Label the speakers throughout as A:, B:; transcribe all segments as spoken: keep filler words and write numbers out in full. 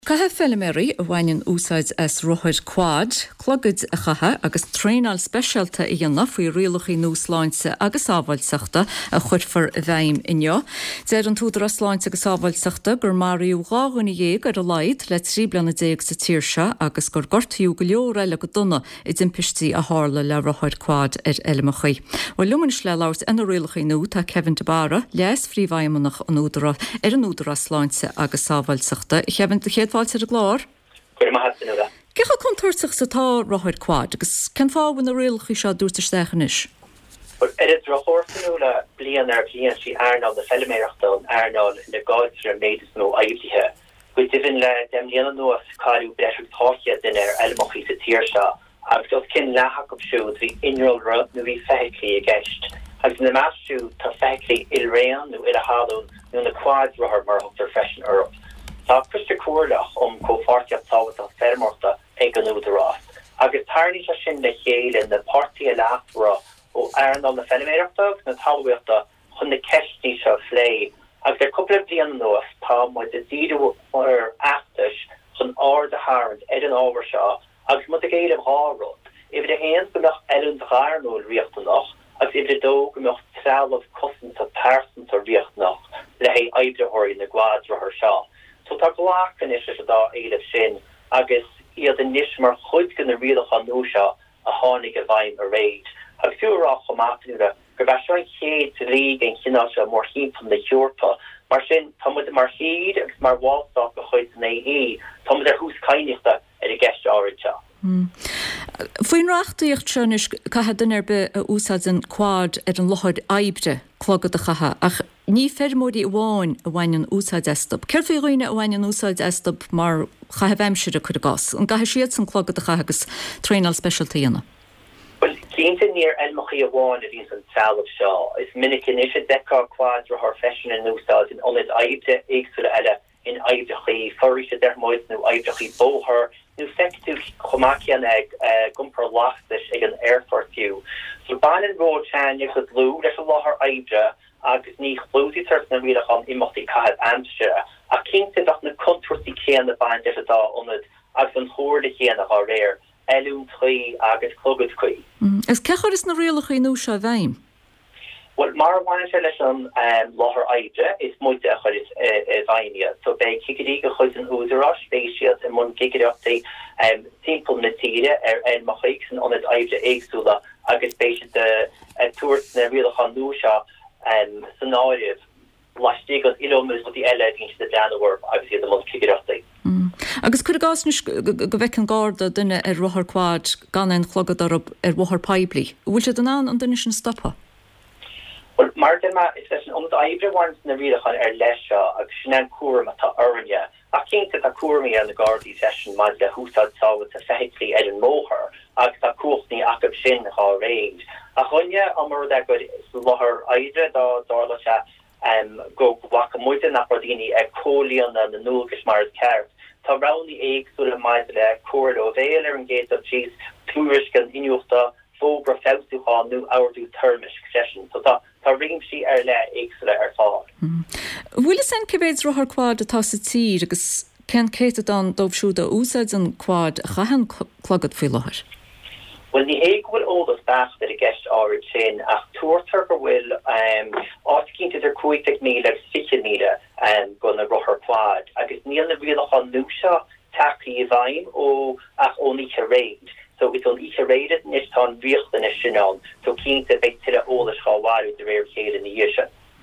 A: Caithe Felliméry a bhhainn úsáid as Rothid Quad, clogad a chatha agus tréinál speisialta i dhéanamh faoi rialachaí nús láinsa agus ábhailteachta a chuirfar a bheim inneo. Déir an túdar as láinsa agus ábhailteachta gur maríú gáganna dhéag ar a laid le trí bliana déag sa tíirse agus gur gortaíú go leor eile go duna i d'impistí a hála le Rothid Quad ar Elmachaí. Bhil lumanis le labhart ina rialachaí nú tá Kevin de Bara, leas phríomhaimeannach an údara ar an údar as láinsa agus ábhailteachta. Kevin, fáilte a glár?
B: Cuir ma hasan uga.
A: Cecha contortach sa tá Rothid Quad, agus can fábhain a rialachaí seo dúirta stechan is?
B: Well, it is Rothorsan ula blian ar blian si Arnold the Felliméireachta an Arnold in the Godsra made no aibtithe. We divin le dem lian no as caru better táchia din ar Elmachaí sa tíirse, agus just cin lehach of siúd hí inral rud nu hí fehiclí a gceist. Agus na masú tá fehiclí il réan nu il a hálún nu na Quad Rothir mar hugtar freisin Europe. Tá Christa Cuarlach um co-fartiat táhat an fermorta ag an údarás. Agus tarní se sin le chéile na party a láthra ó Arnold na Felliméireachta na talhaíochta chun na ceistní se phlé. Agus ar cúpla bliain nuas tá muid a díadú ar achtais chun ard a harand ed an ábhar seo agus mu a géad am hárod. If de héans gomach elun dharnúil riachtanach agus if de dó gomach trál of cosint a persons a riachtanach le hé aibrethirí na Quad Rothir seo. So tá glácan is a dá éileh sin agus iad an níos mar chuid gan na rialach an núseo a tháinig a bhaim a réid. Ag fiúrá chomátanúra gur bheith seoin chéad líg an chiná se mór hín fan na Eorpa, mar sin tá muid mar híd agus mar bháilteach go chuid na hí, tá muid ar hús caiinechta ar a gceist áirte.
A: Faoin reachtaíocht sin is caithe duine be a úsáid an Quad ar an Lochid Aibre clogad a chatha, ach ní fermóí bháin a bhain an úsáid estab. Ceir fao roioine a bhain an úsáid estab mar chathe bheimseir a chud a gas. An gaithe siad san clogad a chatha agus tréinál speisialta dhéanamh.
B: Well, cínta níor Elmachaí a bháin a bhíon an saolah seo. Is minic in is a deá Quad Rothir freisin an úsáid in onid aibte éagsúla eile in aibrechaí, forí se dermóid nó aibrechaí bóthir, nu fectú chomacian ag gumpar lachtas ag an airfortú. So ban an ród sean ag chud lú leis a láthir aibre agus ní chlúdí tart na rialach an imachtaí caithad amstere. A cínta dach na controirtí céan na ban deis atá onid agus an chóirda chéanach á réir, eilún chuí agus clogad chuí.
A: Is cechar is na rialachaí nó seo bhaim?
B: Well, mar bhain se leis an láthir aibre is muide a chuid is bhaimia. So be cicadí go chuid an údarás spéisiad in mun gigadeachtaí timppla na tíre ar Elmachaí san onid aibre éagsúla agus spéisiad de tuairt na rialach an núseo scenáriad leistíigh an ilómas go dtí eile dín de Januar agus iad mun gigadeachtaí.
A: Agus chud a gásnis go bheith an gáda duine ar Rothir Quad gan an chlogad ar Rothir Poiblí. Bhfuil se den an an duine sin stoppa?
B: Well, mar dyma is leis an omd aibre wans na rialachan ar leisio agus sin an cuairm atá orne. A cínta tá cuairmí ar na Gardaí session maid le húsad táhat a fehiclí ar an móthir agus tá cuachtaí acab sin á réid. A chunne amar de go láthir aibre dá dála se go bhacha muide na pardíní ag cólaíon na nuagas mar ceart. Tá raní éagsúla maid le cuair ó bhéal ar an géad of cheese túris gan inúchta fógra féúá nó áardú termis session. So tá Tá ringsi ar le éagsúla ar fád.
A: Bhfuil san cibéid Rothir Quad atá sa tír agus cén céad an dómhsúda úsáid an Quad a chahan clogad faoi láthir?
B: Well, ní éag bhfuil ódas bach ar a gceist áirid sin ach tuairtar go bhfuil ácínta ar cuaigh míle ar fiche míle go na Rothir Quad agus níl na rialach an núseo tacaí i bhaim ó ach ó nícha réid. So it's on each rated and it's on real than a shinon. So keen to big to the oldest hallway the rare shade in the year.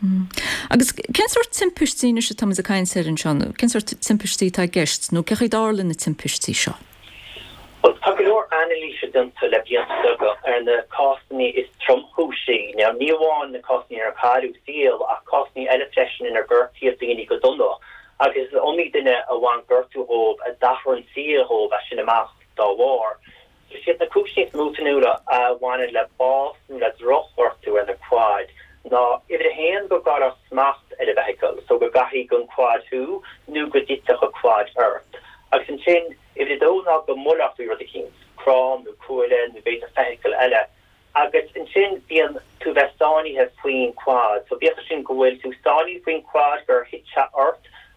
A: Agus ken sort timpistí is tam a kain ser an sean. Ken sort timpistí tá geist nó cechi darlin na timpistí seo.
B: Well, Tagalor Annalisa done to Lebian Suga and the costney is Trump Hushi. Now new one the costney or Karu seal a costney eleflection in a gerty of the Nicodono. Agus only dinner a one gertu hob a daffer and seal hob a shinamach da war. Si na cúsí mútanúla a bhaine le bás le drochhortú ar na Quad. Ná if a hen go gar a smacht at a vehicle, so go gahi gun Quad who nu go ditach a Quad earth. Agus an sin if it do not go mulach we were the kings, crom, nu coile, nu beta vehicle ella. Agus an sin bían tú vestani has queen Quad, so bíach sin gohfuil tú stani queen Quad gur hitcha earth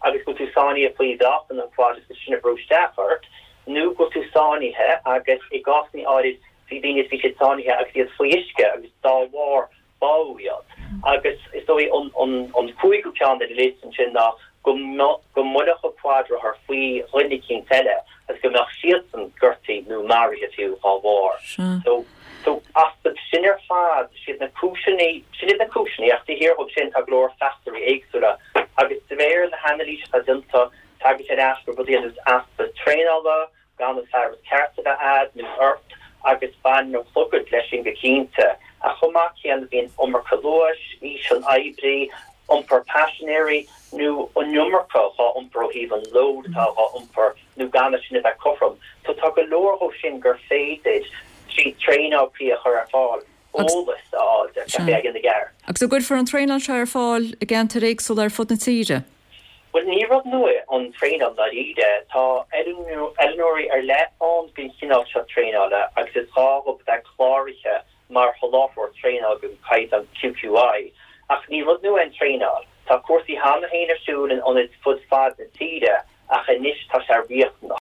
B: agus go tú sáni a fao dach an quad is sinna brústeachart nu go tú sáni he agus i gasni áid fi dine fi sáni he agus iad foiiske agus dá war báwiad agus is dói on on on cuigu chan de lezen sin na go go modach a quadra haar fui rinnig king telle as go nach sielsen gurti nu mari tú á war so so as de sinner faad si na kushni si na kushni ach die hier op sin a glor factory eigsula agus sever de hanlí a dinta tag asper bud is as de train alba gan de service carta ad nu earth agus ban no flugud leshing de kinte a chomaki an bin ommer kalosh is an ibri umper passionary nu onummerka ha umper even load ha umper nu ganashin that kofrum so tag a lower ho shingur faded she train out pri her fall all this all the in the gar
A: ag so good for an train on shire fall again to reek so there foot and siege
B: well ni rod no on train on that ide ta Eleanor er le on bin kinal shot train ala ag se ha op that clarike mar holofor train al gun kait an Q Q I ach ni rod no en train al ta course han heiner soon on its foot fad and tide ach a nish ta